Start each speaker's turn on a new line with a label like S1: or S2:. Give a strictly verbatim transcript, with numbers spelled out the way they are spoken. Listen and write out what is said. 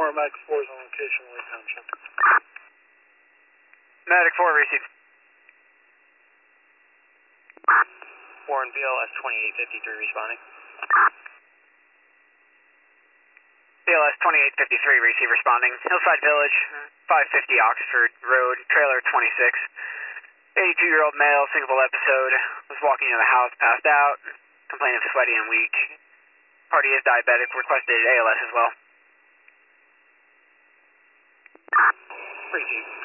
S1: four, Mac four is on location, Lake Township.
S2: Medic four, receive.
S3: Warren, B L S twenty-eight fifty-three responding.
S2: B L S twenty-eight fifty-three, receive responding. Hillside Village, five fifty Oxford Road, trailer twenty-six. eighty-two-year-old male, single episode, was walking in the house, passed out, complaining of sweaty and weak. Party is diabetic, requested A L S as well.
S3: Receive.